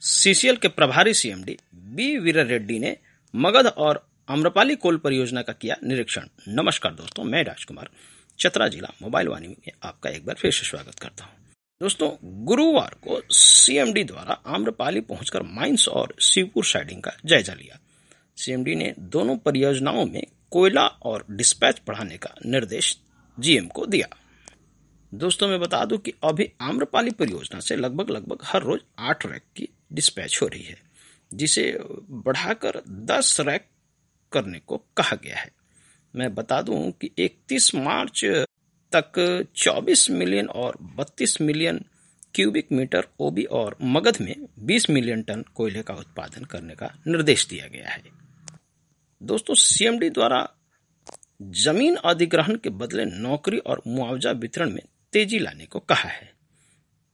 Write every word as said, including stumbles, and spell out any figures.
CCL के प्रभारी CMD B वीरा रेड्डी ने मगध और आम्रपाली कोल परियोजना का किया निरीक्षण। नमस्कार दोस्तों, मैं राजकुमार चतरा जिला मोबाइल वाणी में आपका एक बार फिर से स्वागत करता हूं। दोस्तों, गुरुवार को सीएमडी द्वारा आम्रपाली पहुंचकर माइंस और शिवपुर साइडिंग का जायजा लिया। सीएमडी ने दोनों परियोजनाओं में कोयला और डिस्पैच बढ़ाने का निर्देश जीएम को दिया। दोस्तों, मैं बता दूं कि अभी आम्रपाली परियोजना से लगभग लगभग हर रोज आठ रैक की डिस्पैच हो रही है, जिसे बढ़ाकर दस रैक करने को कहा गया है। मैं बता दूं कि इकतीस मार्च तक चौबीस मिलियन और बत्तीस मिलियन क्यूबिक मीटर ओबी और मगध में बीस मिलियन टन कोयले का उत्पादन करने का निर्देश दिया गया है। दोस्तों, सीएमडी द्वारा जमीन अधिग्रहण के बदले नौकरी और मुआवजा वितरण में तेजी लाने को कहा है।